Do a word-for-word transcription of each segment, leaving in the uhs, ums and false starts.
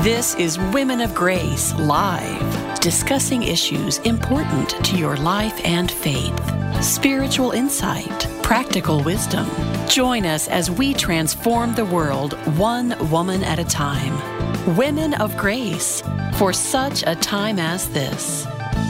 This is Women of Grace Live, discussing issues important to your life and faith. Spiritual insight, practical wisdom. Join us as we transform the world one woman at a time. Women of Grace, for such a time as this.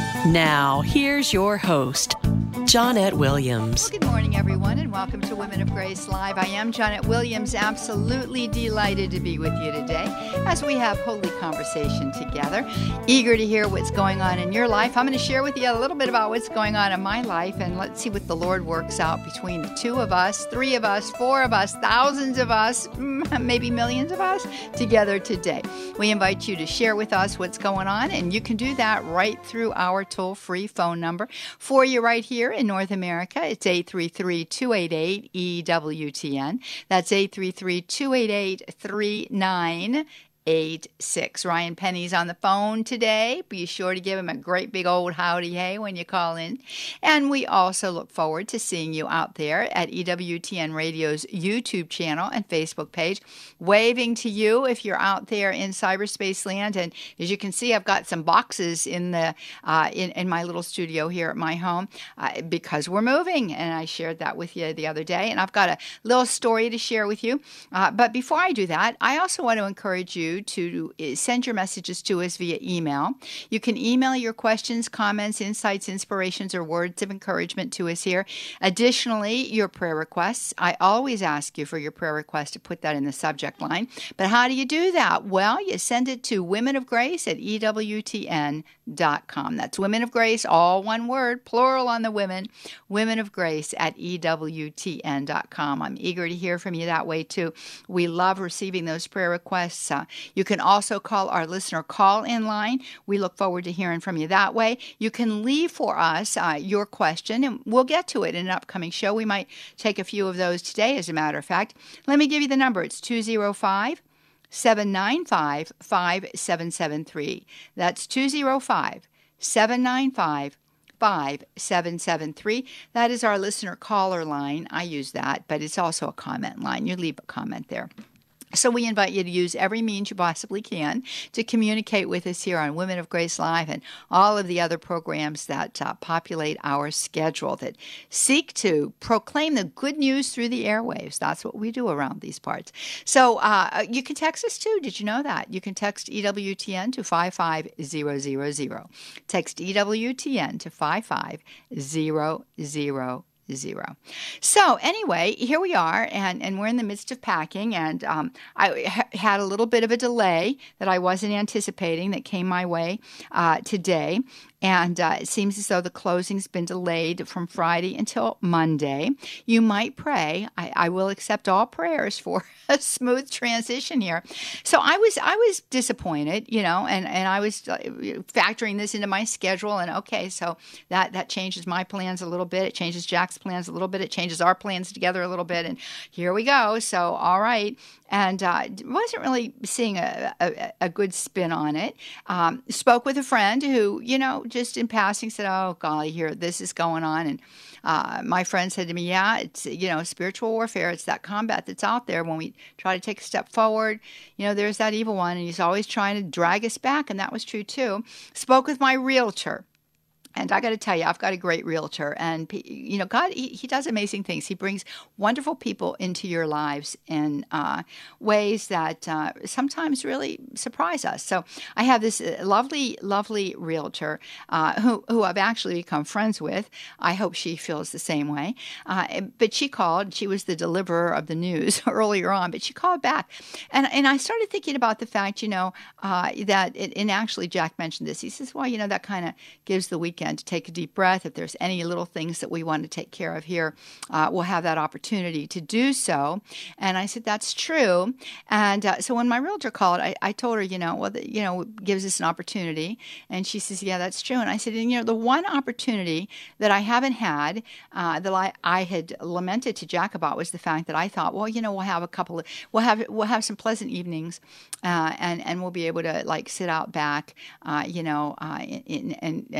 Now, here's your host, Johnnette Williams. Well, good morning, everyone, and welcome to Women of Grace Live. I am Johnnette Williams, absolutely delighted to be with you today as we have holy conversation together. Eager to hear what's going on in your life. I'm going to share with you a little bit about what's going on in my life, and let's see what the Lord works out between the two of us, three of us, four of us, thousands of us, maybe millions of us together today. We invite you to share with us what's going on, and you can do that right through our toll-free phone number for you right here in North America. It's eight three three, two eight eight, E W T N. That's eight three three, two eight eight, three nine eight six. Ryan Penny's on the phone today. Be sure to give him a great big old howdy hey when you call in. And we also look forward to seeing you out there at E W T N Radio's YouTube channel and Facebook page. Waving to you if you're out there in cyberspace land. And as you can see, I've got some boxes in the uh, in, in my little studio here at my home uh, because we're moving. And I shared that with you the other day. And I've got a little story to share with you. Uh, but before I do that, I also want to encourage you to send your messages to us via email. You can email your questions, comments, insights, inspirations, or words of encouragement to us here. Additionally, your prayer requests. I always ask you for your prayer request to put that in the subject line. But how do you do that? Well, you send it to Women of Grace at E W T N dot com. That's Women of Grace, all one word, plural on the women, Women of Grace at E W T N dot com. I'm eager to hear from you that way too. We love receiving those prayer requests. Uh, You can also call our listener call-in line. We look forward to hearing from you that way. You can leave for us uh, your question, and we'll get to it in an upcoming show. We might take a few of those today, as a matter of fact. Let me give you the number. It's two oh five, seven nine five, five seven seven three. That's two oh five, seven nine five, five seven seven three. That is our listener caller line. I use that, but it's also a comment line. You leave a comment there. So we invite you to use every means you possibly can to communicate with us here on Women of Grace Live and all of the other programs that uh, populate our schedule that seek to proclaim the good news through the airwaves. That's what we do around these parts. So uh, you can text us too. Did you know that? You can text E W T N to five five zero zero zero. Text E W T N to five five zero zero. Zero. So anyway, here we are, and, and we're in the midst of packing, and um, I ha- had a little bit of a delay that I wasn't anticipating that came my way uh, today. And uh, it seems as though the closing's been delayed from Friday until Monday. You might pray. I, I will accept all prayers for a smooth transition here. So I was I was disappointed, you know, and, and I was factoring this into my schedule. And okay, so that, that changes my plans a little bit. It changes Jack's plans a little bit. It changes our plans together a little bit. And here we go. So, all right. And uh, wasn't really seeing a, a, a good spin on it. Um, spoke with a friend who, you know, just in passing said, oh, golly, here, this is going on. And uh, my friend said to me, yeah, it's, you know, spiritual warfare. It's that combat that's out there when we try to take a step forward. You know, there's that evil one, and he's always trying to drag us back. And that was true, too. Spoke with my realtor. And I got to tell you, I've got a great realtor, and you know, God, he, he does amazing things. He brings wonderful people into your lives in uh, ways that uh, sometimes really surprise us. So I have this lovely, lovely realtor uh, who who I've actually become friends with. I hope she feels the same way. Uh, but she called. She was the deliverer of the news earlier on, but she called back, and and I started thinking about the fact, you know, uh, that it, and actually Jack mentioned this. He says, well, you know, that kind of gives the weekend to take a deep breath. If there's any little things that we want to take care of here, uh, we'll have that opportunity to do so. And I said, that's true. And uh, so when my realtor called, I, I told her, you know, well, the, you know, gives us an opportunity. And she says, yeah, that's true. And I said, and, you know, the one opportunity that I haven't had uh, that I, I had lamented to Jack about was the fact that I thought, well, you know, we'll have a couple of, we'll have, we'll have some pleasant evenings uh, and, and we'll be able to like sit out back, uh, you know, uh, in, and, and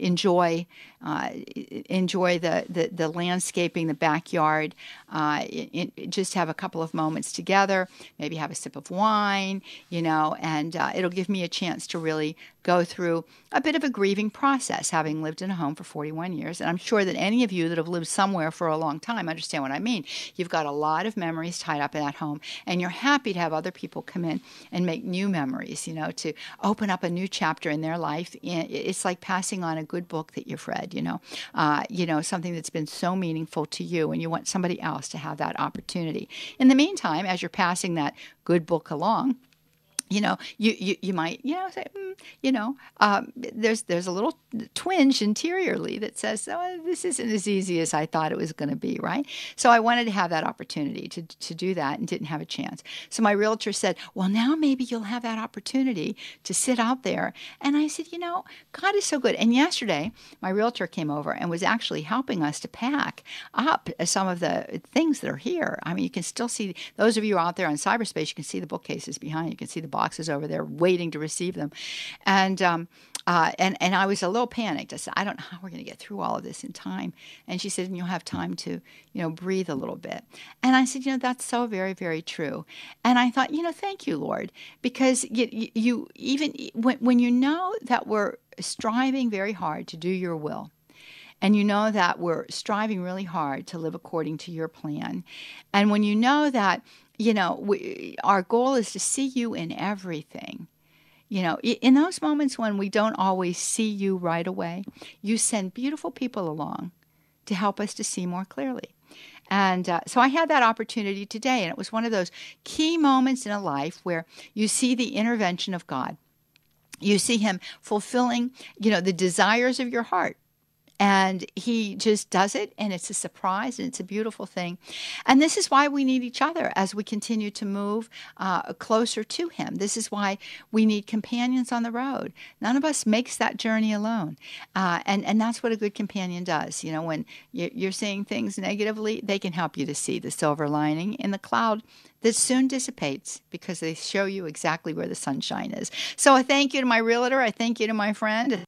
enjoy uh, enjoy the, the, the landscaping, the backyard, uh, it, it, just have a couple of moments together, maybe have a sip of wine, you know, and uh, it'll give me a chance to really go through a bit of a grieving process, having lived in a home for forty-one years. And I'm sure that any of you that have lived somewhere for a long time understand what I mean. You've got a lot of memories tied up in that home, and you're happy to have other people come in and make new memories, you know, to open up a new chapter in their life. It's like passing on a good book that you've read, you know, uh, you know, something that's been so meaningful to you, and you want somebody else to have that opportunity. In the meantime, as you're passing that good book along, you know, you, you, you might, you know, say, mm, you know, um, there's there's a little twinge interiorly that says, oh, this isn't as easy as I thought it was going to be, right? So I wanted to have that opportunity to, to do that and didn't have a chance. So my realtor said, well, now maybe you'll have that opportunity to sit out there. And I said, you know, God is so good. And yesterday, my realtor came over and was actually helping us to pack up some of the things that are here. I mean, you can still see, those of you out there on cyberspace, you can see the bookcases behind. You can see the boxes over there waiting to receive them. And um, uh, and and I was a little panicked. I said, I don't know how we're going to get through all of this in time. And she said, and you'll have time to, you know, breathe a little bit. And I said, you know, that's so very, very true. And I thought, you know, thank you, Lord, because you, you even when, when you know that we're striving very hard to do your will, and you know that we're striving really hard to live according to your plan, and when you know that, you know, we, our goal is to see you in everything. You know, in those moments when we don't always see you right away, you send beautiful people along to help us to see more clearly. And uh, so I had that opportunity today, and it was one of those key moments in a life where you see the intervention of God. You see him fulfilling, you know, the desires of your heart. And he just does it, and it's a surprise, and it's a beautiful thing. And this is why we need each other as we continue to move uh, closer to him. This is why we need companions on the road. None of us makes that journey alone. Uh, and, and that's what a good companion does. You know, when you're seeing things negatively, they can help you to see the silver lining in the cloud that soon dissipates because they show you exactly where the sunshine is. So I thank you to my realtor. I thank you to my friend.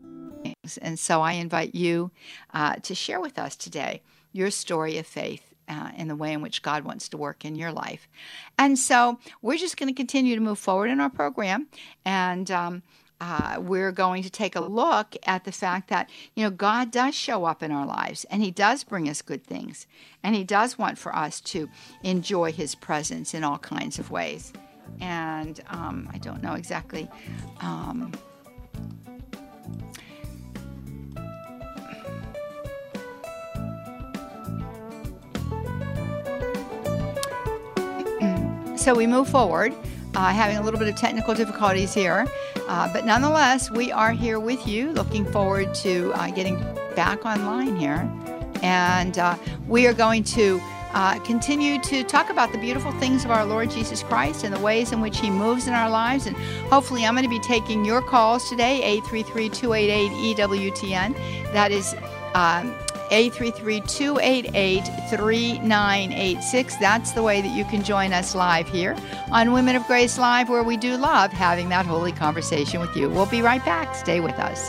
And so I invite you uh, to share with us today your story of faith uh, in the way in which God wants to work in your life. And so we're just going to continue to move forward in our program. And um, uh, we're going to take a look at the fact that, you know, God does show up in our lives, and he does bring us good things. And he does want for us to enjoy his presence in all kinds of ways. And um, I don't know exactly... Um, So we move forward, uh, having a little bit of technical difficulties here, uh, but nonetheless, we are here with you, looking forward to uh, getting back online here. And uh, we are going to uh, continue to talk about the beautiful things of our Lord Jesus Christ and the ways in which he moves in our lives. And hopefully I'm going to be taking your calls today, eight three three, two eight eight, E W T N. That is... Um, eight three three, two eight eight, three nine eight six. That's the way that you can join us live here on Women of Grace Live, where we do love having that holy conversation with you. We'll be right back. Stay with us.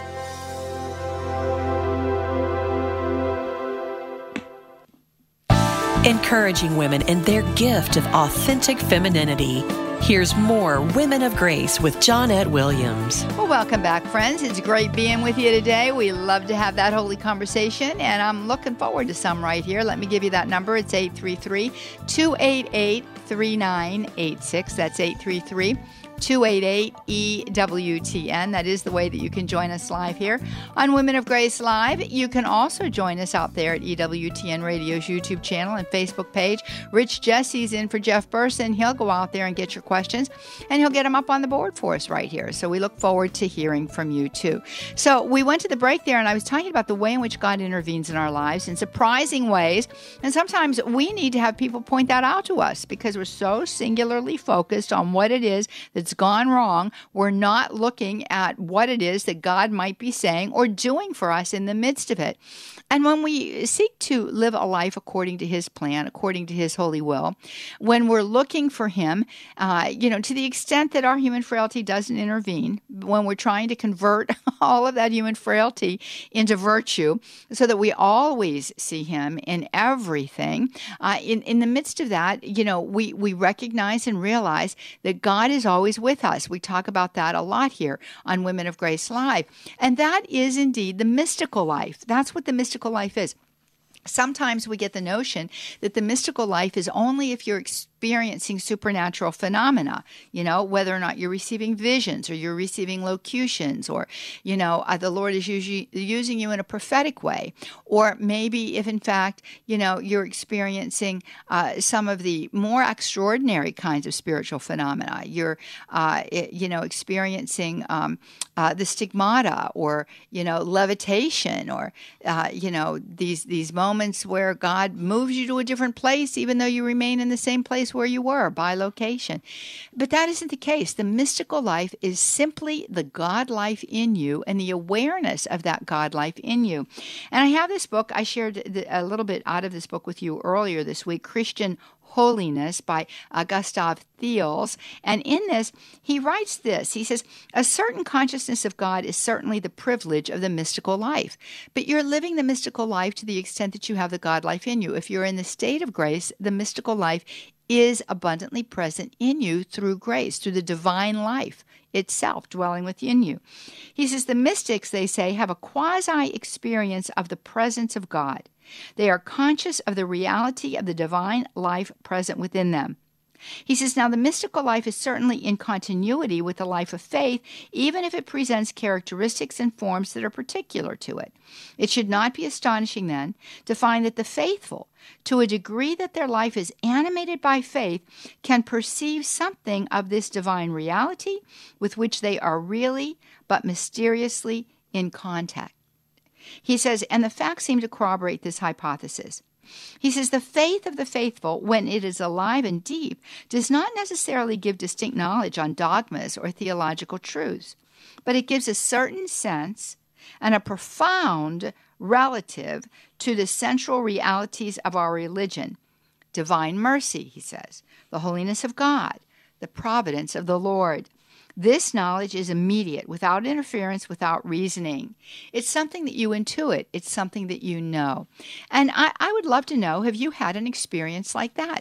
Encouraging women in their gift of authentic femininity. Here's more Women of Grace with Johnnette Williams. Well, welcome back, friends. It's great being with you today. We love to have that holy conversation, and I'm looking forward to some right here. Let me give you that number. It's eight three three, two eight eight, three nine eight six. That's eight three three, two eight eight, E W T N. That is the way that you can join us live here on Women of Grace Live. You can also join us out there at E W T N Radio's YouTube channel and Facebook page. Rich Jesse's in for Jeff Burson. He'll go out there and get your questions, and he'll get them up on the board for us right here. So we look forward to hearing from you too. So we went to the break there, and I was talking about the way in which God intervenes in our lives in surprising ways. And sometimes we need to have people point that out to us because we're so singularly focused on what it is that's it's gone wrong, we're not looking at what it is that God might be saying or doing for us in the midst of it. And when we seek to live a life according to His plan, according to His holy will, when we're looking for Him, uh, you know, to the extent that our human frailty doesn't intervene, when we're trying to convert all of that human frailty into virtue so that we always see Him in everything, uh, in, in the midst of that, you know, we, we recognize and realize that God is always with us. We talk about that a lot here on Women of Grace Live. And that is indeed the mystical life. That's what the mystical life is. Sometimes we get the notion that the mystical life is only if you're experiencing supernatural phenomena, you know, whether or not you're receiving visions or you're receiving locutions, or, you know, uh, the Lord is usually using you in a prophetic way. Or maybe if in fact, you know, you're experiencing uh, some of the more extraordinary kinds of spiritual phenomena. You're, uh, you know, experiencing um, uh, the stigmata, or, you know, levitation, or, uh, you know, these, these moments where God moves you to a different place, even though you remain in the same place where you were by location. But that isn't the case. The mystical life is simply the God life in you and the awareness of that God life in you. And I have this book. I shared a little bit out of this book with you earlier this week, Christian Holiness by uh, Gustav Thiels. And in this, he writes this. He says, a certain consciousness of God is certainly the privilege of the mystical life, but you're living the mystical life to the extent that you have the God life in you. If you're in the state of grace, the mystical life is abundantly present in you through grace, through the divine life itself dwelling within you. He says, the mystics, they say, have a quasi-experience of the presence of God. They are conscious of the reality of the divine life present within them. He says, now the mystical life is certainly in continuity with the life of faith, even if it presents characteristics and forms that are particular to it. It should not be astonishing then to find that the faithful, to a degree that their life is animated by faith, can perceive something of this divine reality with which they are really but mysteriously in contact. He says, and the facts seem to corroborate this hypothesis. He says, the faith of the faithful, when it is alive and deep, does not necessarily give distinct knowledge on dogmas or theological truths, but it gives a certain sense and a profound relative to the central realities of our religion. Divine mercy, he says, the holiness of God, the providence of the Lord. This knowledge is immediate, without interference, without reasoning. It's something that you intuit. It's something that you know. And I, I would love to know, have you had an experience like that?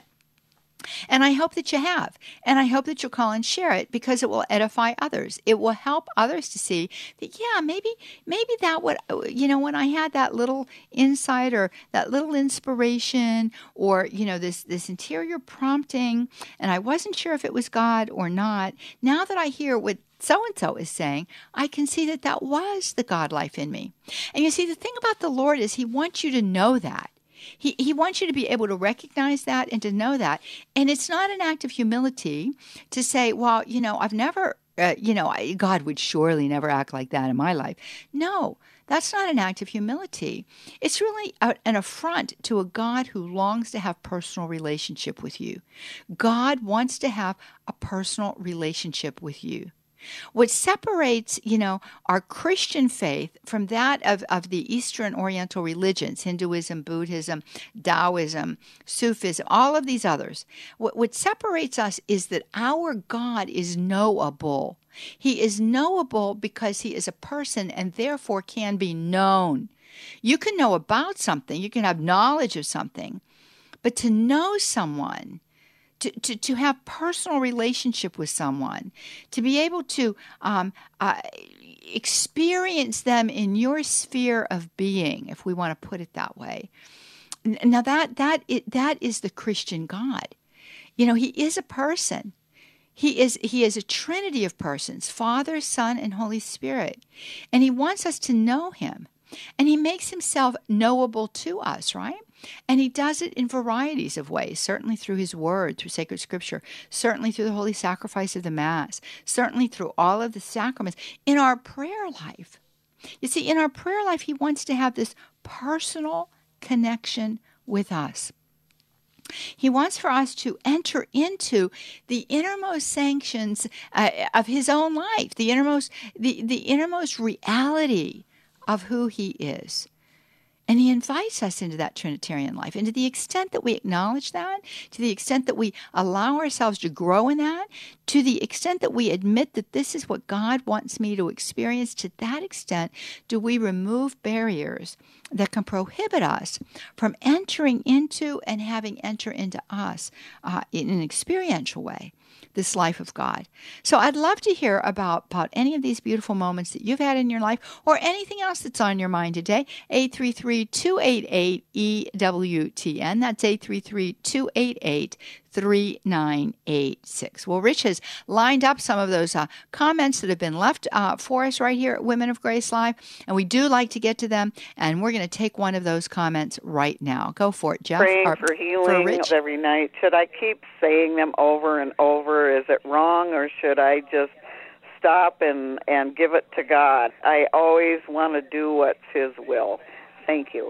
And I hope that you have. And I hope that you'll call and share it, because it will edify others. It will help others to see that, yeah, maybe maybe that would, you know, when I had that little insight or that little inspiration, or, you know, this, this interior prompting, and I wasn't sure if it was God or not, now that I hear what so-and-so is saying, I can see that that was the God life in me. And you see, the thing about the Lord is He wants you to know that. He he wants you to be able to recognize that and to know that. And it's not an act of humility to say, well, you know, I've never, uh, you know, I, God would surely never act like that in my life. No, that's not an act of humility. It's really a, an affront to a God who longs to have personal relationship with you. God wants to have a personal relationship with you. What separates, you know, our Christian faith from that of, of the Eastern Oriental religions, Hinduism, Buddhism, Taoism, Sufism, all of these others, what, what separates us is that our God is knowable. He is knowable because He is a person and therefore can be known. You can know about something, you can have knowledge of something, but to know someone, To, to, to have personal relationship with someone, to be able to um, uh, experience them in your sphere of being, if we want to put it that way. Now that that it, that is the Christian God. You know, He is a person. He is He is a trinity of persons, Father, Son, and Holy Spirit. And He wants us to know Him. And He makes Himself knowable to us, right? And He does it in varieties of ways, certainly through His Word, through sacred Scripture, certainly through the holy sacrifice of the Mass, certainly through all of the sacraments, in our prayer life. You see, in our prayer life, He wants to have this personal connection with us. He wants for us to enter into the innermost sanctions uh, of his own life, the innermost, the, the innermost reality of who he is. And he invites us into that Trinitarian life. And to the extent that we acknowledge that, to the extent that we allow ourselves to grow in that, to the extent that we admit that this is what God wants me to experience, to that extent do we remove barriers that can prohibit us from entering into and having enter into us uh, in an experiential way, this life of God. So I'd love to hear about, about any of these beautiful moments that you've had in your life or anything else that's on your mind today. eight three three, two eight eight, E W T N. That's eight three three, two eight eight, three nine eight six. Well, Rich has lined up some of those uh, comments that have been left uh, for us right here at Women of Grace Live, and we do like to get to them, and we're going to take one of those comments right now. Go for it, Jeff. Praying or, for healing for every night. Should I keep saying them over and over? Is it wrong, or should I just stop and, and give it to God? I always want to do what's His will. Thank you.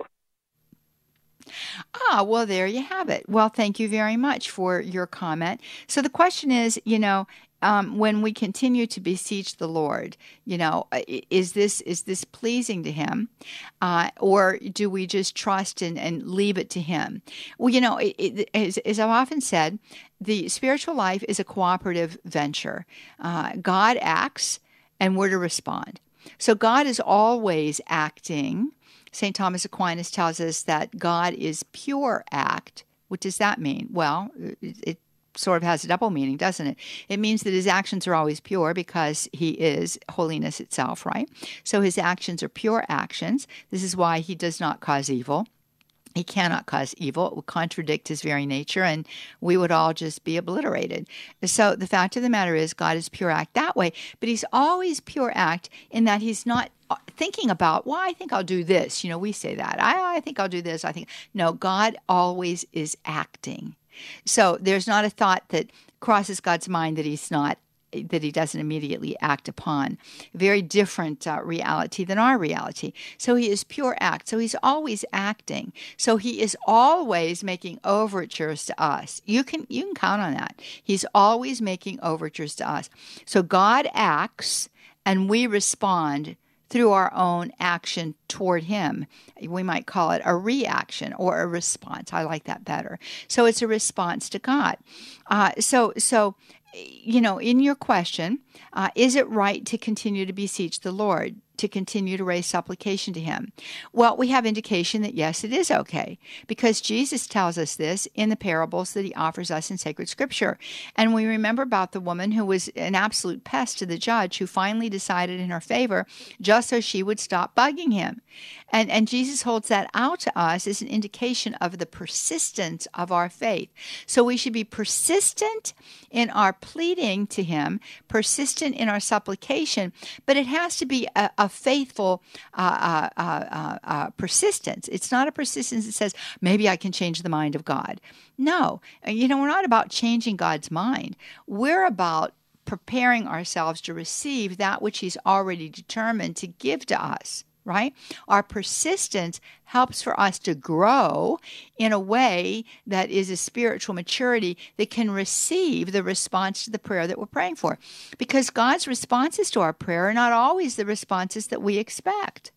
Ah, well, there you have it. Well, thank you very much for your comment. So the question is, you know, um, when we continue to beseech the Lord, you know, is this is this pleasing to Him, uh, or do we just trust and, and leave it to Him? Well, you know, it, it, as, as I've often said, the spiritual life is a cooperative venture. Uh, God acts, and we're to respond. So God is always acting. Saint Thomas Aquinas tells us that God is pure act. What does that mean? Well, it, it sort of has a double meaning, doesn't it? It means that his actions are always pure because he is holiness itself, right? So his actions are pure actions. This is why he does not cause evil. He cannot cause evil. It would contradict his very nature, and we would all just be obliterated. So the fact of the matter is God is pure act that way, but he's always pure act in that he's not thinking about, well, I think I'll do this. You know, we say that. I, I think I'll do this. I think, no, God always is acting. So there's not a thought that crosses God's mind that he's not that he doesn't immediately act upon. Very different uh, reality than our reality. So he is pure act. So he's always acting. So he is always making overtures to us. You can you can count on that. He's always making overtures to us. So God acts and we respond through our own action toward him. We might call it a reaction or a response. I like that better. So it's a response to God. Uh, so so. You know, in your question, uh, is it right to continue to beseech the Lord, to continue to raise supplication to him? Well, we have indication that yes, it is okay, because Jesus tells us this in the parables that he offers us in sacred scripture. And we remember about the woman who was an absolute pest to the judge, who finally decided in her favor just so she would stop bugging him. And, and Jesus holds that out to us as an indication of the persistence of our faith. So we should be persistent in our pleading to him, persistent in our supplication, but it has to be a, a faithful uh, uh, uh, uh, persistence. It's not a persistence that says, maybe I can change the mind of God. No, you know, we're not about changing God's mind. We're about preparing ourselves to receive that which he's already determined to give to us. Right? Our persistence helps for us to grow in a way that is a spiritual maturity that can receive the response to the prayer that we're praying for. Because God's responses to our prayer are not always the responses that we expect.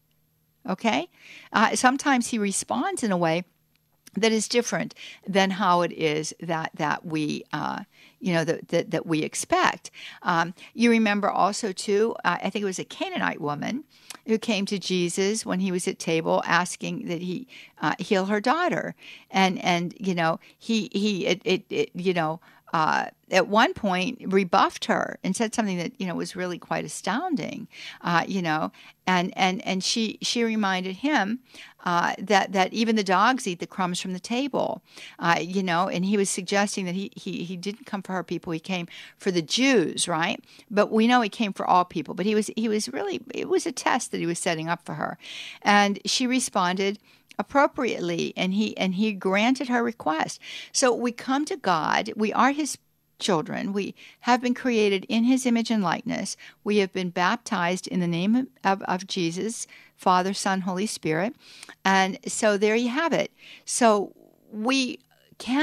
Okay? Uh, sometimes he responds in a way that is different than how it is that that we uh, you know that that, that we expect. Um, you remember also too, uh, I think it was a Canaanite woman who came to Jesus when he was at table, asking that he uh, heal her daughter, and and you know he he it, it, it you know. Uh, at one point rebuffed her and said something that, you know, was really quite astounding, uh, you know, and, and, and she, she reminded him, uh, that, that even the dogs eat the crumbs from the table, uh, you know, and he was suggesting that he, he, he didn't come for her people. He came for the Jews, right? But we know he came for all people, but he was, he was really, it was a test that he was setting up for her. And she responded appropriately, and he and he granted her request. So we come to God. We are his children. We have been created in his image and likeness. We have been baptized in the name of, of Jesus, Father, Son, Holy Spirit. And so there you have it. So we can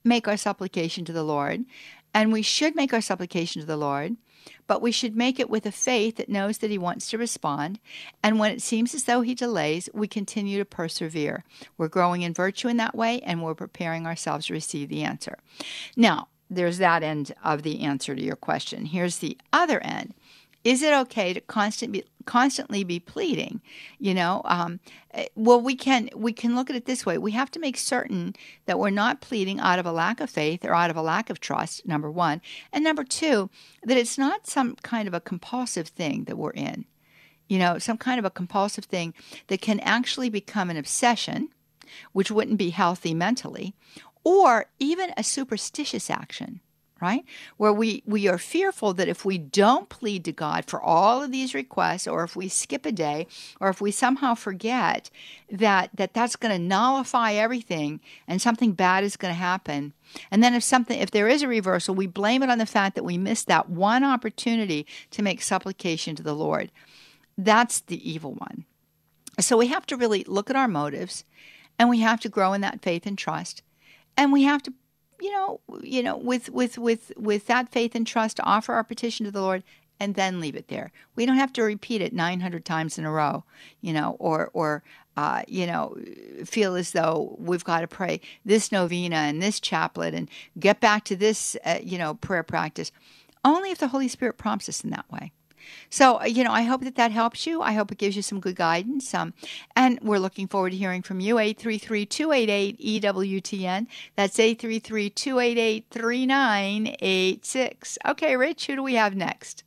make our supplication to the Lord, and we should make our supplication to the Lord, but we should make it with a faith that knows that he wants to respond. And when it seems as though he delays, we continue to persevere. We're growing in virtue in that way, and we're preparing ourselves to receive the answer. Now, there's that end of the answer to your question. Here's the other end. Is it okay to constant be, constantly be pleading? You know, um, well, we can we can look at it this way. We have to make certain that we're not pleading out of a lack of faith or out of a lack of trust, number one. And number two, that it's not some kind of a compulsive thing that we're in. You know, some kind of a compulsive thing that can actually become an obsession, which wouldn't be healthy mentally, or even a superstitious action. Right? Where we, we are fearful that if we don't plead to God for all of these requests, or if we skip a day, or if we somehow forget that, that that's going to nullify everything and something bad is going to happen. And then if something, if there is a reversal, we blame it on the fact that we missed that one opportunity to make supplication to the Lord. That's the evil one. So we have to really look at our motives, and we have to grow in that faith and trust, and we have to You know, you know, with with with with that faith and trust, to offer our petition to the Lord, and then leave it there. We don't have to repeat it nine hundred times in a row, you know, or or uh, you know, feel as though we've got to pray this novena and this chaplet and get back to this, uh, you know, prayer practice. Only if the Holy Spirit prompts us in that way. So, you know, I hope that that helps you. I hope it gives you some good guidance. Um, and we're looking forward to hearing from you. eight three three, two eight eight, E W T N. That's eight three three, two eight eight, three nine eight six. Okay, Rich, who do we have next?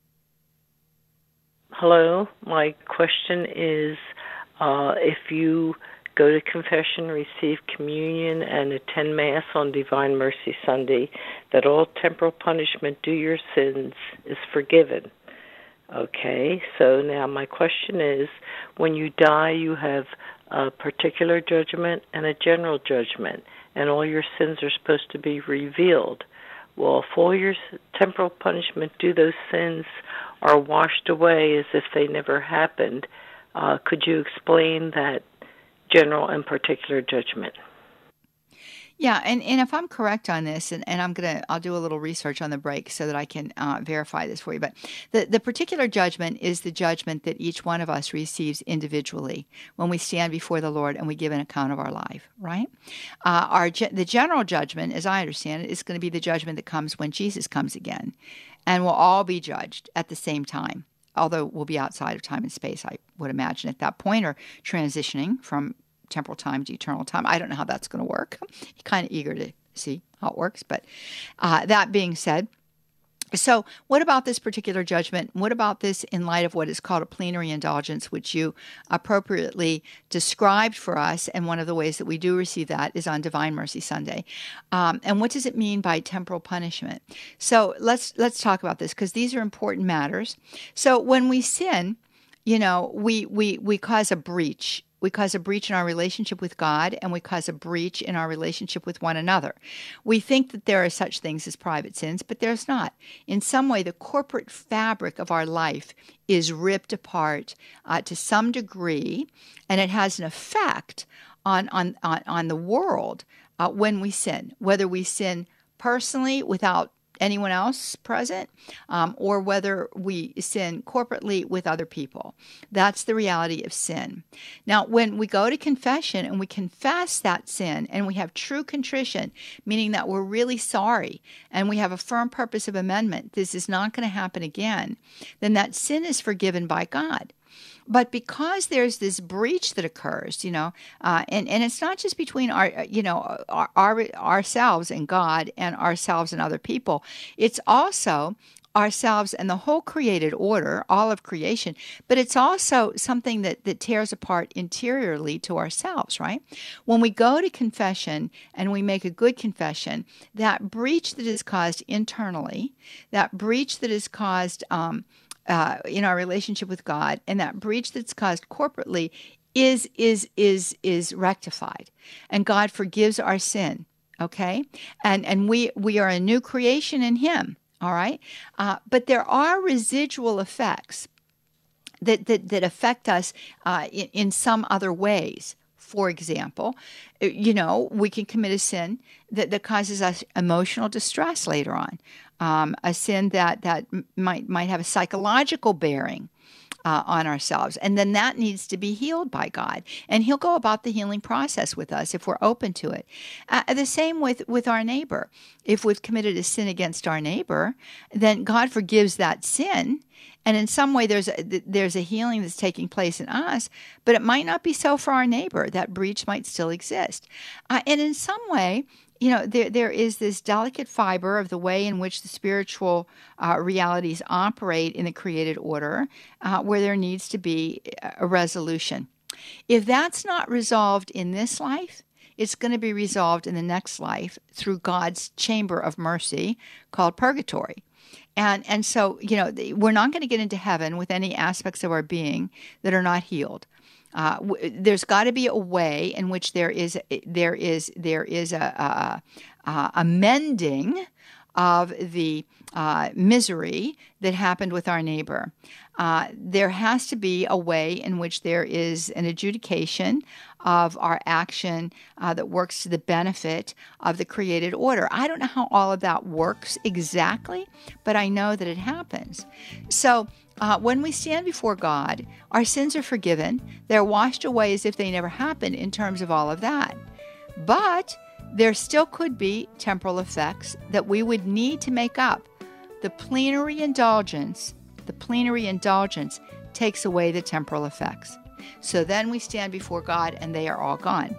Hello. My question is, uh, if you go to confession, receive communion, and attend Mass on Divine Mercy Sunday, that all temporal punishment due your sins is forgiven. Okay, so now my question is, when you die, you have a particular judgment and a general judgment, and all your sins are supposed to be revealed. Well, if all your temporal punishment due those sins are washed away as if they never happened, uh, could you explain that general and particular judgment? Yeah, and, and if I'm correct on this, and, and I'm gonna, I'll do a little research on the break so that I can uh, verify this for you. But the, the particular judgment is the judgment that each one of us receives individually when we stand before the Lord and we give an account of our life, right? Uh, our the general judgment, as I understand it, is going to be the judgment that comes when Jesus comes again, and we'll all be judged at the same time. Although we'll be outside of time and space, I would imagine at that point, or transitioning from temporal time to eternal time. I don't know how that's going to work. You're kind of eager to see how it works. But uh, that being said, so what about this particular judgment? What about this in light of what is called a plenary indulgence, which you appropriately described for us? And one of the ways that we do receive that is on Divine Mercy Sunday. Um, and what does it mean by temporal punishment? So let's let's talk about this, because these are important matters. So when we sin, you know, we we we cause a breach. We cause a breach in our relationship with God, and we cause a breach in our relationship with one another. We think that there are such things as private sins, but there's not. In some way, the corporate fabric of our life is ripped apart uh, to some degree, and it has an effect on, on, on, on the world uh, when we sin, whether we sin personally without anyone else present, um, or whether we sin corporately with other people. That's the reality of sin. Now, when we go to confession and we confess that sin and we have true contrition, meaning that we're really sorry and we have a firm purpose of amendment, this is not going to happen again, then that sin is forgiven by God. But because there's this breach that occurs, you know, uh, and, and it's not just between our, you know, our, our ourselves and God and ourselves and other people. It's also ourselves and the whole created order, all of creation, but it's also something that, that tears apart interiorly to ourselves, right? When we go to confession and we make a good confession, that breach that is caused internally, that breach that is caused um, Uh, in our relationship with God, and that breach that's caused corporately is is is is rectified, and God forgives our sin. Okay, and and we we are a new creation in Him. All right, uh, but there are residual effects that that that affect us uh, in, in some other ways. For example, you know, we can commit a sin that, that causes us emotional distress later on, um, a sin that, that might might have a psychological bearing uh, on ourselves. And then that needs to be healed by God. And he'll go about the healing process with us if we're open to it. Uh, the same with, with our neighbor. If we've committed a sin against our neighbor, then God forgives that sin. And in some way, there's a, there's a healing that's taking place in us, but it might not be so for our neighbor. That breach might still exist. Uh, and in some way, you know, there there is this delicate fiber of the way in which the spiritual uh, realities operate in the created order, uh, where there needs to be a resolution. If that's not resolved in this life, it's going to be resolved in the next life through God's chamber of mercy called purgatory. And and so, you know, we're not going to get into heaven with any aspects of our being that are not healed. Uh, w- there's got to be a way in which there is there is there is a a, a, a mending of the uh, misery that happened with our neighbor. Uh, there has to be a way in which there is an adjudication of our action uh, that works to the benefit of the created order. I don't know how all of that works exactly, but I know that it happens. So uh, when we stand before God, our sins are forgiven. They're washed away as if they never happened in terms of all of that. But there still could be temporal effects that we would need to make up. The plenary indulgence, the plenary indulgence takes away the temporal effects. So then we stand before God and they are all gone.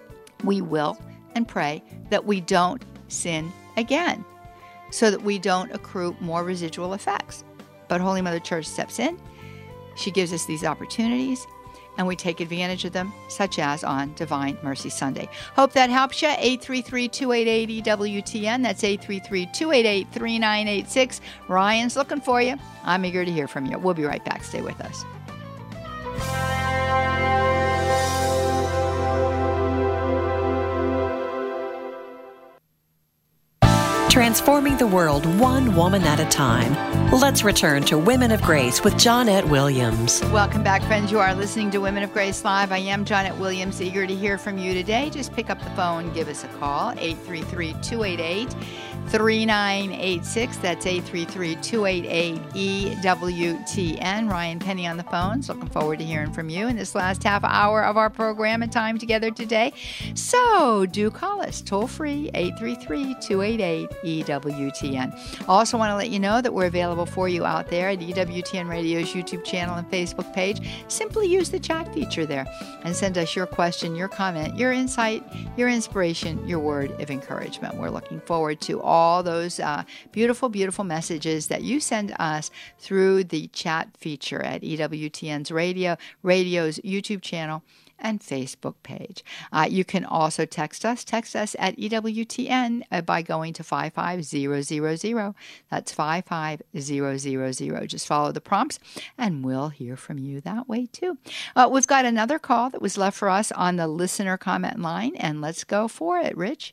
We will and pray that we don't sin again so that we don't accrue more residual effects. But Holy Mother Church steps in. She gives us these opportunities, and we take advantage of them, such as on Divine Mercy Sunday. Hope that helps you. eight three three, two eight eight, E W T N. That's eight three three, two eight eight, three nine eight six. Ryan's looking for you. I'm eager to hear from you. We'll be right back. Stay with us. Transforming the world one woman at a time. Let's return to Women of Grace with Johnnette Williams. Welcome back, friends. You are listening to Women of Grace Live. I am Johnnette Williams, eager to hear from you today. Just pick up the phone, give us a call, eight three three, two eight eight, three nine eight six. That's eight three three, two eight eight, E W T N. Ryan Penny on the phones. Looking forward to hearing from you in this last half hour of our program and time together today. So do call us toll free, eight three three, two eight eight, E W T N. Also want to let you know that we're available for you out there at E W T N Radio's YouTube channel and Facebook page. Simply use the chat feature there and send us your question, your comment, your insight, your inspiration, your word of encouragement. We're looking forward to all those uh, beautiful, beautiful messages that you send us through the chat feature at E W T N's radio, radio's YouTube channel and Facebook page. Uh, you can also text us. Text us at E W T N uh, by going to five five zero zero zero. That's five five zero zero zero. Just follow the prompts and we'll hear from you that way too. Uh, we've got another call that was left for us on the listener comment line, and let's go for it. Rich?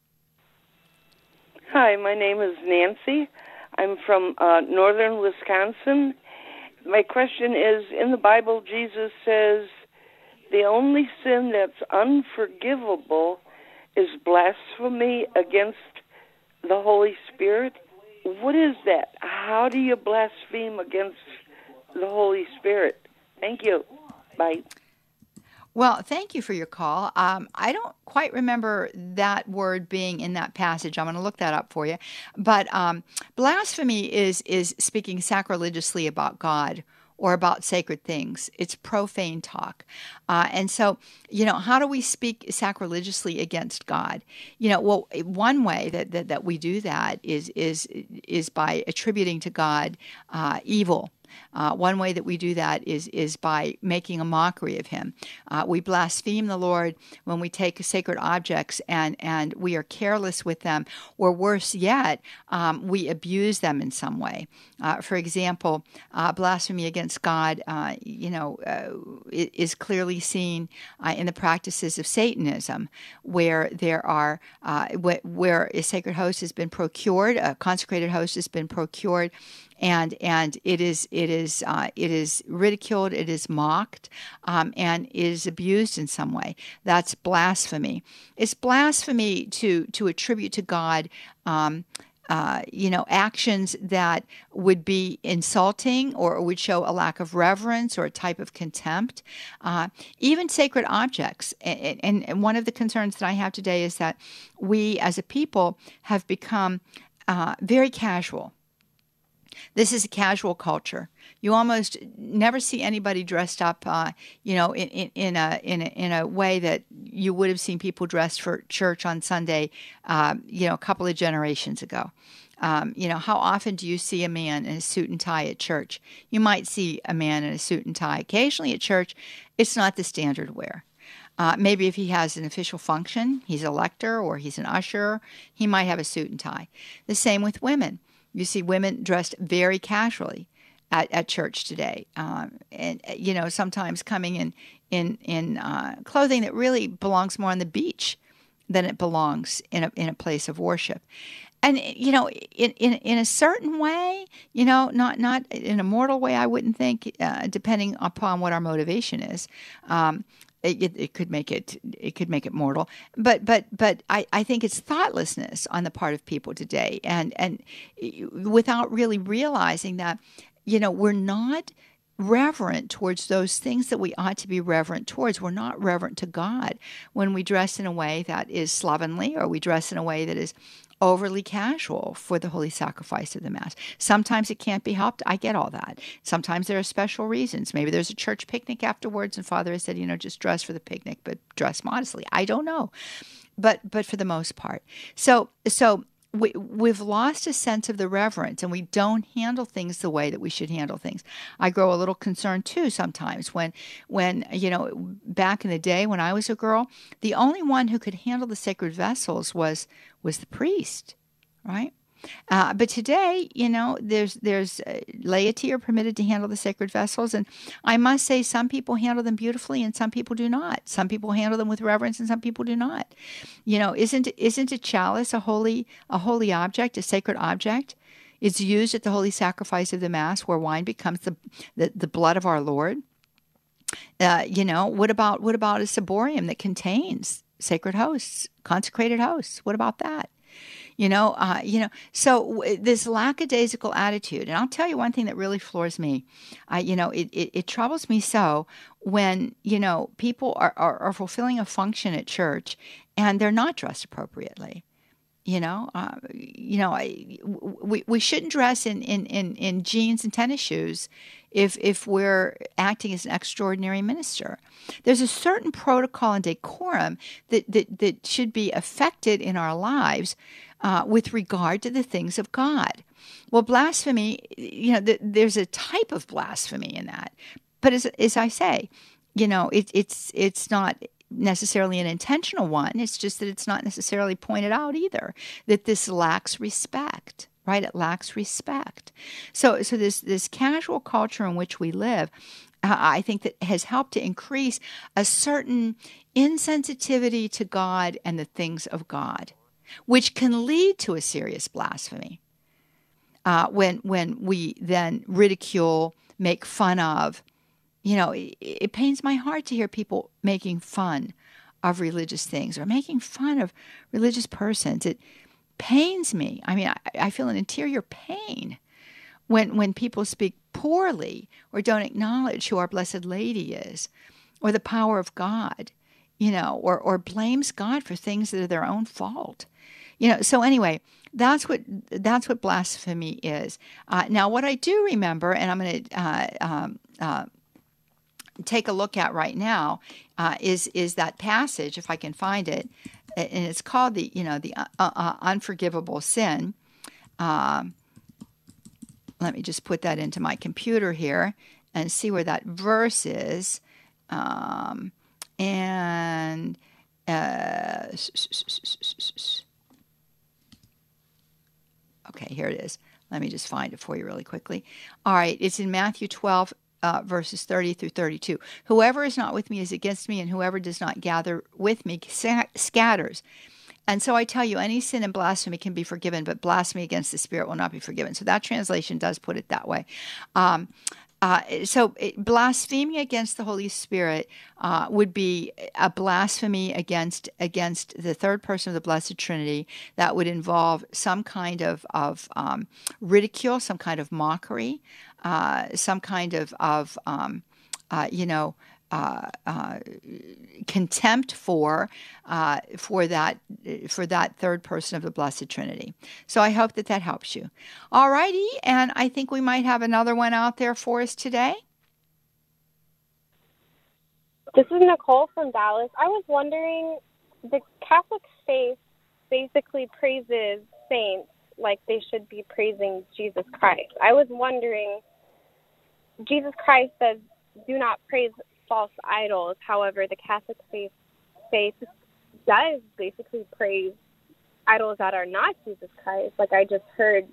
Hi, my name is Nancy. I'm from uh, northern Wisconsin. My question is, in the Bible, Jesus says, the only sin that's unforgivable is blasphemy against the Holy Spirit. What is that? How do you blaspheme against the Holy Spirit? Thank you. Bye. Well, thank you for your call. Um, I don't quite remember that word being in that passage. I'm going to look that up for you. But um, blasphemy is is speaking sacrilegiously about God or about sacred things. It's profane talk. Uh, and so, you know, how do we speak sacrilegiously against God? You know, well, one way that, that, that we do that is is is by attributing to God uh, evil. Uh, one way that we do that is is by making a mockery of him. Uh, we blaspheme the Lord when we take sacred objects and, and we are careless with them, or worse yet, um, we abuse them in some way. Uh, for example, uh, blasphemy against God, uh, you know, uh, is clearly seen uh, in the practices of Satanism, where there are uh, where a sacred host has been procured, a consecrated host has been procured, and and it is it is uh, it is ridiculed, it is mocked, um, and is abused in some way. That's blasphemy. It's blasphemy to to attribute to God Um, Uh, you know, actions that would be insulting or would show a lack of reverence or a type of contempt, uh, even sacred objects. And, and, and one of the concerns that I have today is that we as a people have become uh, very casual. This is a casual culture. You almost never see anybody dressed up, uh, you know, in, in, in a in a in a way that you would have seen people dressed for church on Sunday, uh, you know, a couple of generations ago. Um, you know, how often do you see a man in a suit and tie at church? You might see a man in a suit and tie occasionally at church. It's not the standard wear. Uh, maybe if he has an official function, he's a lector or he's an usher, he might have a suit and tie. The same with women. You see women dressed very casually at, at church today, um, and you know sometimes coming in in in uh, clothing that really belongs more on the beach than it belongs in a in a place of worship. And you know, in in in a certain way, you know, not not in a mortal way, I wouldn't think, uh, depending upon what our motivation is. Um, It, it, it could make it it could make it mortal, but but but I, I think it's thoughtlessness on the part of people today, and and without really realizing that, you know, we're not reverent towards those things that we ought to be reverent towards. We're not reverent to God when we dress in a way that is slovenly, or we dress in a way that is overly casual for the holy sacrifice of the Mass. Sometimes it can't be helped. I get all that. Sometimes there are special reasons. Maybe there's a church picnic afterwards, and Father has said, you know, just dress for the picnic, but dress modestly. I don't know. But but for the most part. So so we, we've lost a sense of the reverence, and we don't handle things the way that we should handle things. I grow a little concerned, too, sometimes when, when you know, back in the day when I was a girl, the only one who could handle the sacred vessels was was the priest, right? Uh, but today, you know, there's there's uh, laity are permitted to handle the sacred vessels, and I must say some people handle them beautifully, and some people do not. Some people handle them with reverence, and some people do not. You know, isn't isn't a chalice a holy a holy object, a sacred object? It's used at the holy sacrifice of the Mass, where wine becomes the the, the blood of our Lord. Uh, you know, what about what about a ciborium that contains sacred hosts, consecrated hosts? What about that? You know, uh, you know. So w- this lackadaisical attitude, and I'll tell you one thing that really floors me. I, you know, it, it, it troubles me so when you know people are, are, are fulfilling a function at church and they're not dressed appropriately. You know, uh, you know, I, we we shouldn't dress in, in, in, in jeans and tennis shoes if if we're acting as an extraordinary minister. There's a certain protocol and decorum that that, that should be affected in our lives uh, with regard to the things of God. Well, blasphemy, you know, th- there's a type of blasphemy in that, but as as I say, you know, it, it's it's not necessarily an intentional one. It's just that it's not necessarily pointed out either, that this lacks respect, right? It lacks respect. So so this, this casual culture in which we live, uh, I think that has helped to increase a certain insensitivity to God and the things of God, which can lead to a serious blasphemy uh, when when we then ridicule, make fun of. You know, it, it pains my heart to hear people making fun of religious things or making fun of religious persons. It pains me. I mean, I, I feel an interior pain when when people speak poorly or don't acknowledge who our Blessed Lady is or the power of God, you know, or, or blames God for things that are their own fault. You know, so anyway, that's what that's what blasphemy is. Uh, now, what I do remember, and I'm going to uh, um, uh, take a look at right now, uh, is is that passage, if I can find it, and it's called the you know the uh, uh, unforgivable sin. Um, let me just put that into my computer here and see where that verse is, um, and. Uh, Okay, here it is. Let me just find it for you really quickly. All right, it's in Matthew twelve, uh, verses thirty through thirty-two. Whoever is not with me is against me, and whoever does not gather with me scatters. And so I tell you, any sin and blasphemy can be forgiven, but blasphemy against the Spirit will not be forgiven. So that translation does put it that way. Um, uh, so it, blaspheming against the Holy Spirit uh, would be a blasphemy against against the third person of the Blessed Trinity that would involve some kind of, of um, ridicule, some kind of mockery, uh, some kind of, of um, uh, you know, Uh, uh, contempt for uh, for that for that third person of the Blessed Trinity. So I hope that that helps you. All righty, and I think we might have another one out there for us today. This is Nicole from Dallas. I was wondering, the Catholic faith basically praises saints like they should be praising Jesus Christ. I was wondering, Jesus Christ says, do not praise false idols. However, the Catholic faith, faith does basically praise idols that are not Jesus Christ. Like I just heard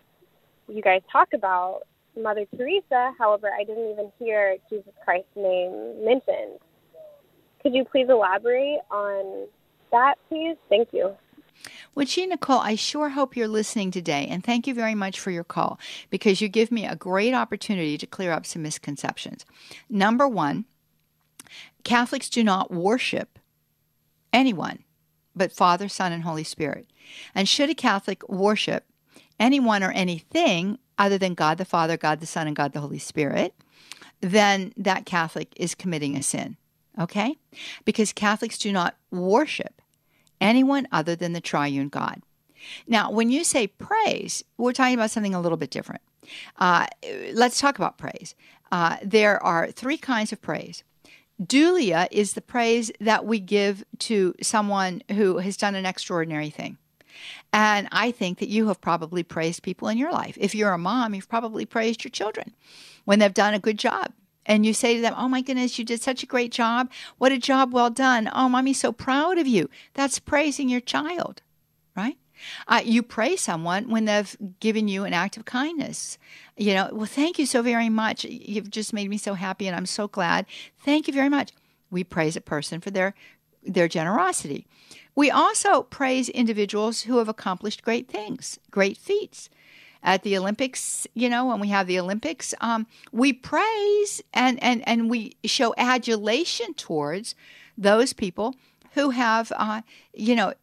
you guys talk about Mother Teresa. However, I didn't even hear Jesus Christ's name mentioned. Could you please elaborate on that, please? Thank you. Well, gee, Nicole, I sure hope you're listening today, and thank you very much for your call, because you give me a great opportunity to clear up some misconceptions. Number one, Catholics do not worship anyone but Father, Son, and Holy Spirit. And should a Catholic worship anyone or anything other than God the Father, God the Son, and God the Holy Spirit, then that Catholic is committing a sin, okay? Because Catholics do not worship anyone other than the triune God. Now, when you say praise, we're talking about something a little bit different. Uh, let's talk about praise. Uh, there are three kinds of praise. Dulia is the praise that we give to someone who has done an extraordinary thing. And I think that you have probably praised people in your life. If you're a mom, you've probably praised your children when they've done a good job. And you say to them, oh my goodness, you did such a great job. What a job well done. Oh, mommy's so proud of you. That's praising your child, right? Uh, you praise someone when they've given you an act of kindness. You know, well, thank you so very much. You've just made me so happy, and I'm so glad. Thank you very much. We praise a person for their their generosity. We also praise individuals who have accomplished great things, great feats. At the Olympics, you know, when we have the Olympics, um, we praise and, and, and we show adulation towards those people who have, uh, you know,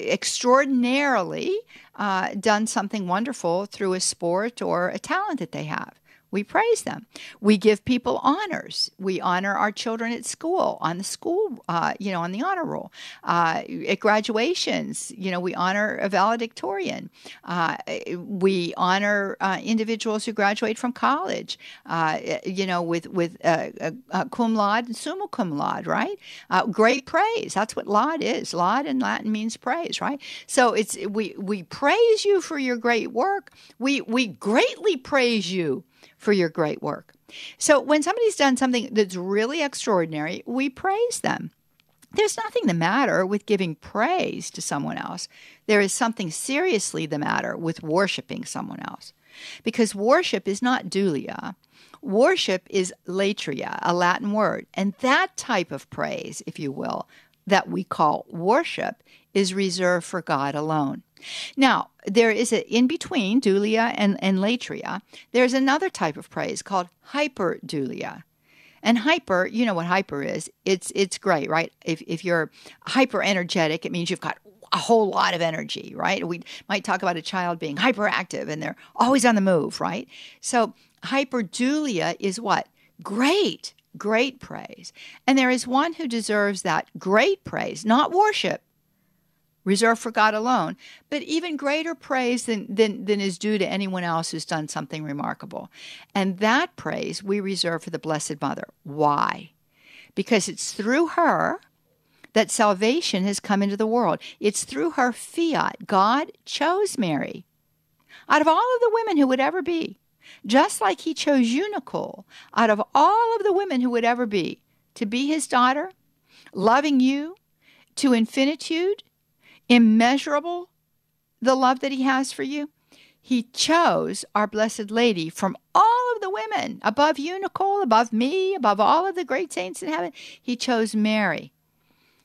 extraordinarily uh, done something wonderful through a sport or a talent that they have. We praise them. We give people honors. We honor our children at school, on the school, uh, you know, on the honor roll. Uh, at graduations, you know, we honor a valedictorian. Uh, we honor uh, individuals who graduate from college, uh, you know, with, with uh, uh, uh, cum laude and summa cum laude, right? Uh, great praise. That's what laud is. Laud in Latin means praise, right? So it's we we praise you for your great work. We we greatly praise you for your great work. So when somebody's done something that's really extraordinary, we praise them. There's nothing the matter with giving praise to someone else. There is something seriously the matter with worshiping someone else. Because worship is not dulia. Worship is latria, a Latin word. And that type of praise, if you will, that we call worship, is reserved for God alone. Now, there is a, in between dulia and, and latria, there's another type of praise called hyperdulia. And hyper, you know what hyper is. It's it's great, right? If if you're hyper energetic, it means you've got a whole lot of energy, right? We might talk about a child being hyperactive and they're always on the move, right? So hyperdulia is what? Great, great praise. And there is one who deserves that great praise, not worship, reserved for God alone, but even greater praise than, than, than is due to anyone else who's done something remarkable. And that praise we reserve for the Blessed Mother. Why? Because it's through her that salvation has come into the world. It's through her fiat. God chose Mary out of all of the women who would ever be, just like he chose you, Nicole, out of all of the women who would ever be, to be his daughter, loving you to infinitude, immeasurable, the love that he has for you. He chose our Blessed Lady from all of the women, above you, Nicole, above me, above all of the great saints in heaven. He chose Mary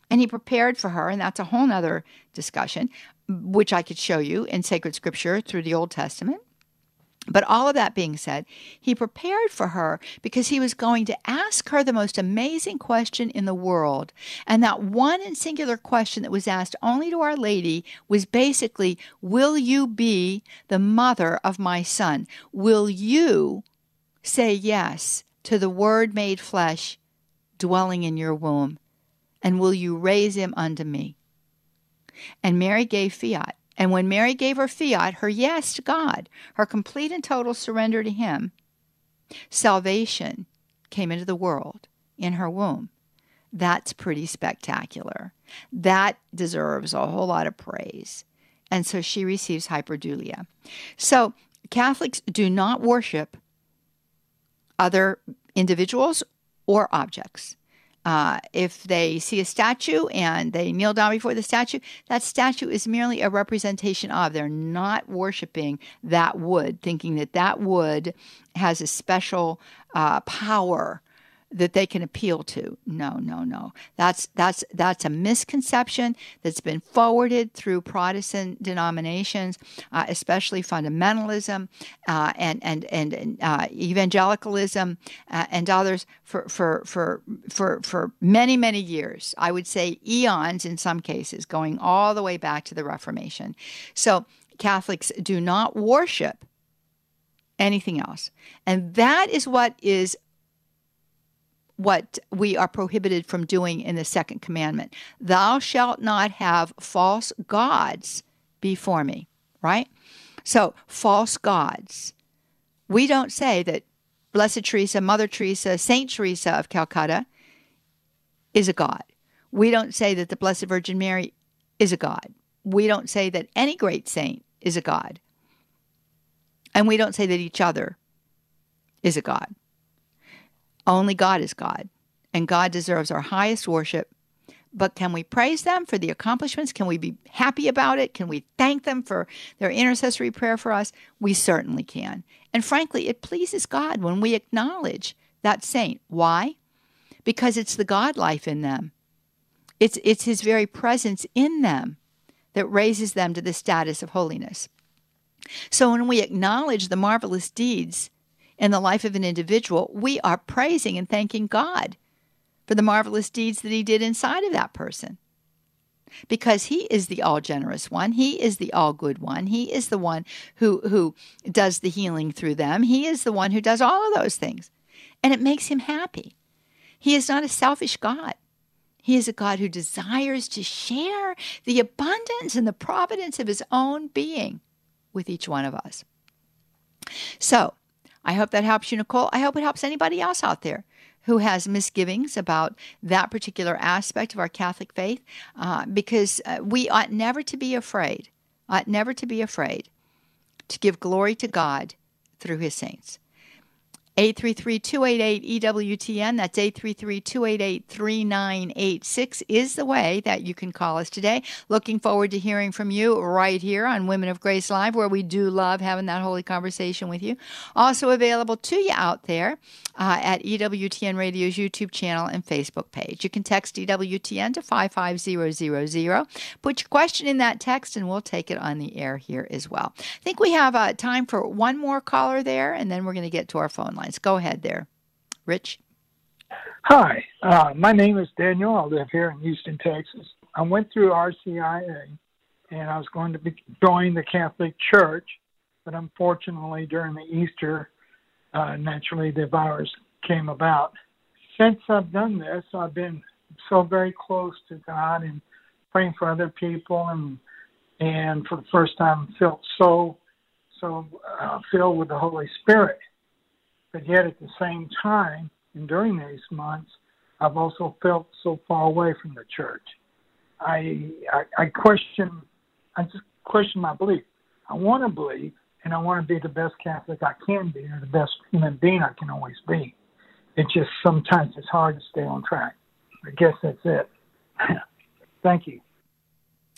And he prepared for her, and that's a whole nother discussion, which I could show you in sacred scripture through the Old Testament. But all of that being said, he prepared for her because he was going to ask her the most amazing question in the world. And that one and singular question that was asked only to Our Lady was basically, will you be the mother of my son? Will you say yes to the Word made flesh dwelling in your womb? And will you raise him unto me? And Mary gave fiat. And when Mary gave her fiat, her yes to God, her complete and total surrender to him, salvation came into the world in her womb. That's pretty spectacular. That deserves a whole lot of praise. And so she receives hyperdulia. So Catholics do not worship other individuals or objects. Uh, if they see a statue and they kneel down before the statue, that statue is merely a representation of. They're not worshiping that wood, thinking that that wood has a special uh, power that they can appeal to. No, no, no. That's that's that's a misconception that's been forwarded through Protestant denominations, uh, especially fundamentalism uh, and and and uh, evangelicalism uh, and others for for for for for many many years. I would say eons in some cases, going all the way back to the Reformation. So Catholics do not worship anything else, and that is what is. What we are prohibited from doing in the second commandment. Thou shalt not have false gods before me, right? So, false gods. We don't say that Blessed Teresa, Mother Teresa, Saint Teresa of Calcutta is a god. We don't say that the Blessed Virgin Mary is a god. We don't say that any great saint is a god. And we don't say that each other is a god. Only God is God, and God deserves our highest worship. But can we praise them for the accomplishments? Can we be happy about it? Can we thank them for their intercessory prayer for us? We certainly can. And frankly, it pleases God when we acknowledge that saint. Why? Because it's the God life in them. It's, it's his very presence in them that raises them to the status of holiness. So when we acknowledge the marvelous deeds in the life of an individual, we are praising and thanking God for the marvelous deeds that he did inside of that person. Because he is the all-generous one. He is the all-good one. He is the one who, who does the healing through them. He is the one who does all of those things. And it makes him happy. He is not a selfish God. He is a God who desires to share the abundance and the providence of his own being with each one of us. So, I hope that helps you, Nicole. I hope it helps anybody else out there who has misgivings about that particular aspect of our Catholic faith, uh, because uh, we ought never to be afraid, ought never to be afraid to give glory to God through his saints. eight three three, two eight eight, E W T N. That's eight three three, two eight eight, three nine eight six is the way that you can call us today. Looking forward to hearing from you right here on Women of Grace Live, where we do love having that holy conversation with you. Also available to you out there uh, at E W T N Radio's YouTube channel and Facebook page. You can text E W T N to five five zero zero zero. Put your question in that text, and we'll take it on the air here as well. I think we have uh, time for one more caller there, and then we're going to get to our phone lines. Go ahead there. Rich? Hi, uh, my name is Daniel. I live here in Houston, Texas. I went through R C I A, and I was going to be, join the Catholic Church, but unfortunately during the Easter, uh, naturally the virus came about. Since I've done this, I've been so very close to God and praying for other people, and and for the first time felt so, so uh, filled with the Holy Spirit. But yet at the same time, and during these months, I've also felt so far away from the church. I, I, I question, I just question my belief. I want to believe, and I want to be the best Catholic I can be, or the best human being I can always be. It's just sometimes it's hard to stay on track. I guess that's it. Thank you.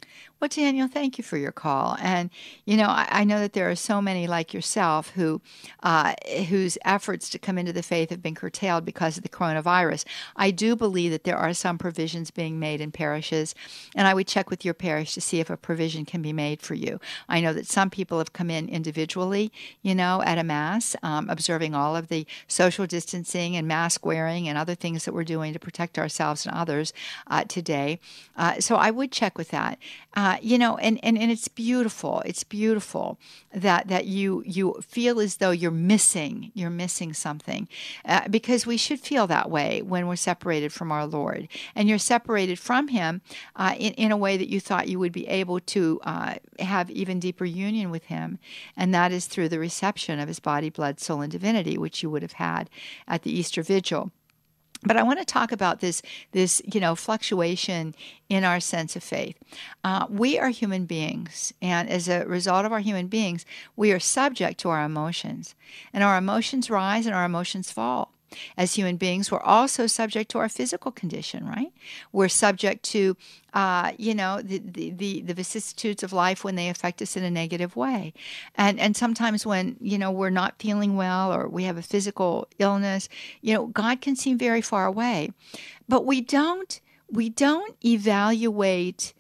Well, Daniel, thank you for your call. And, you know, I, I know that there are so many like yourself who, uh, whose efforts to come into the faith have been curtailed because of the coronavirus. I do believe that there are some provisions being made in parishes, and I would check with your parish to see if a provision can be made for you. I know that some people have come in individually, you know, at a Mass, um, observing all of the social distancing and mask wearing and other things that we're doing to protect ourselves and others uh, today. Uh, so I would check with that. Uh, you know, and, and, and it's beautiful. It's beautiful that that you you feel as though you're missing, you're missing something, uh, because we should feel that way when we're separated from our Lord. And you're separated from Him uh, in, in a way that you thought you would be able to uh, have even deeper union with Him, and that is through the reception of His body, blood, soul, and divinity, which you would have had at the Easter Vigil. But I want to talk about this, this you know, fluctuation in our sense of faith. Uh, we are human beings, and as a result of our human beings, we are subject to our emotions. And our emotions rise and our emotions fall. As human beings, we're also subject to our physical condition, right? We're subject to, uh, you know, the, the, the, the vicissitudes of life when they affect us in a negative way. And and sometimes when, you know, we're not feeling well or we have a physical illness, you know, God can seem very far away. But we don't, we don't evaluate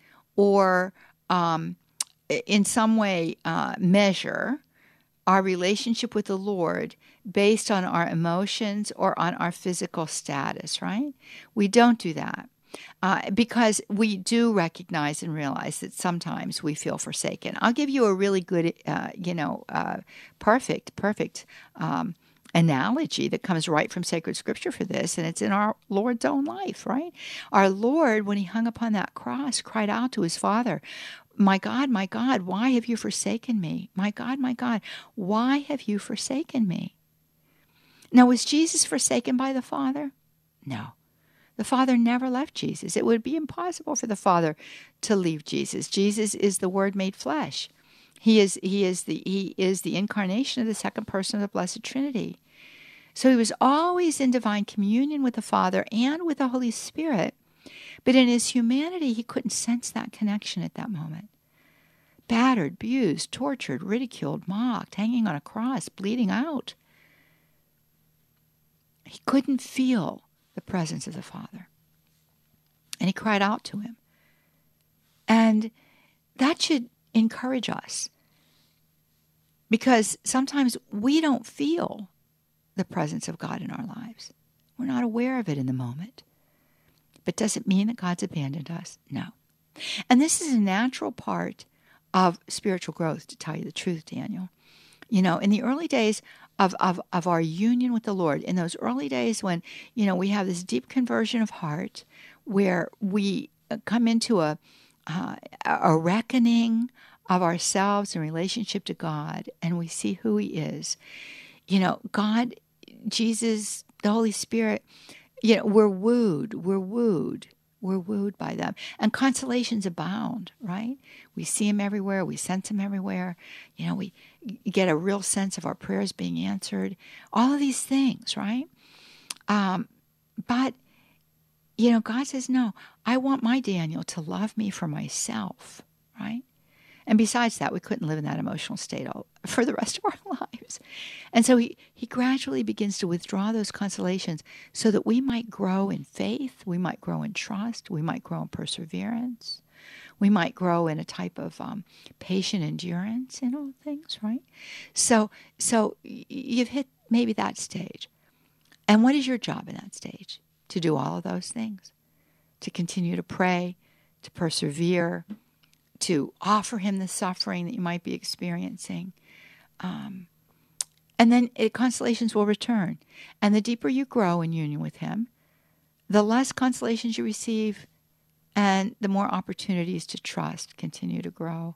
or um, in some way uh, measure our relationship with the Lord based on our emotions or on our physical status, right? We don't do that uh, because we do recognize and realize that sometimes we feel forsaken. I'll give you a really good, uh, you know, uh, perfect, perfect um, analogy that comes right from sacred scripture for this, and it's in our Lord's own life, right? Our Lord, when He hung upon that cross, cried out to His Father, "My God, my God, why have you forsaken me? My God, my God, why have you forsaken me?" Now, was Jesus forsaken by the Father? No. The Father never left Jesus. It would be impossible for the Father to leave Jesus. Jesus is the Word made flesh. He is, he is the, he is the incarnation of the second person of the Blessed Trinity. So He was always in divine communion with the Father and with the Holy Spirit. But in His humanity, He couldn't sense that connection at that moment. Battered, abused, tortured, ridiculed, mocked, hanging on a cross, bleeding out. He couldn't feel the presence of the Father. And He cried out to Him. And that should encourage us. Because sometimes we don't feel the presence of God in our lives. We're not aware of it in the moment. But does it mean that God's abandoned us? No. And this is a natural part of spiritual growth, to tell you the truth, Daniel. You know, in the early days of, of, of our union with the Lord, in those early days when, you know, we have this deep conversion of heart, where we come into a, uh, a reckoning of ourselves in relationship to God, and we see who He is. You know, God, Jesus, the Holy Spirit, you know, we're wooed, we're wooed, we're wooed by them. And consolations abound, right? We see Him everywhere, we sense Him everywhere. You know, we get a real sense of our prayers being answered. All of these things, right? Um, but, you know, God says, no, I want my Daniel to love me for myself, right? And besides that, we couldn't live in that emotional state all, for the rest of our lives. And so he, he gradually begins to withdraw those consolations so that we might grow in faith, we might grow in trust, we might grow in perseverance, we might grow in a type of um, patient endurance in all things, right? So, so you've hit maybe that stage. And what is your job in that stage? To do all of those things. To continue to pray, to persevere, to offer Him the suffering that you might be experiencing. Um, and then it, consolations will return. And the deeper you grow in union with Him, the less consolations you receive, and the more opportunities to trust continue to grow.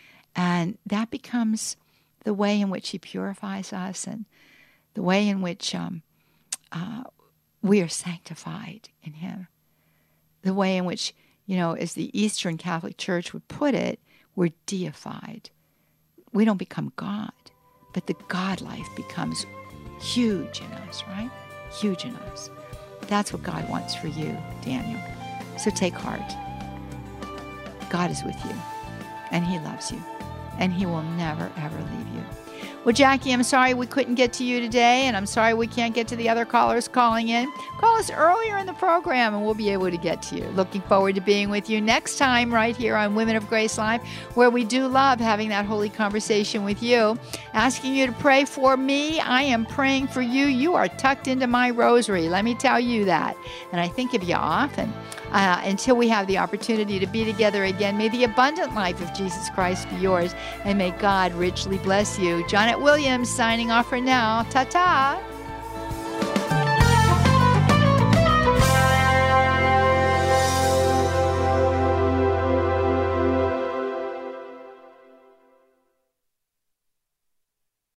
And that becomes the way in which He purifies us, and the way in which um, uh, we are sanctified in Him. The way in which, you know, as the Eastern Catholic Church would put it, we're deified. We don't become God, but the God life becomes huge in us, right? Huge in us. That's what God wants for you, Daniel. So take heart. God is with you. and he loves you, and he will never, ever leave you. Well, Jackie, I'm sorry we couldn't get to you today, and I'm sorry we can't get to the other callers calling in. Call us earlier in the program, and we'll be able to get to you. Looking forward to being with you next time right here on Women of Grace Live, where we do love having that holy conversation with you. Asking you to pray for me. I am praying for you. You are tucked into my rosary. Let me tell you that. And I think of you often. Uh, until we have the opportunity to be together again, may the abundant life of Jesus Christ be yours, and may God richly bless you. Janet Williams signing off for now. Ta-ta.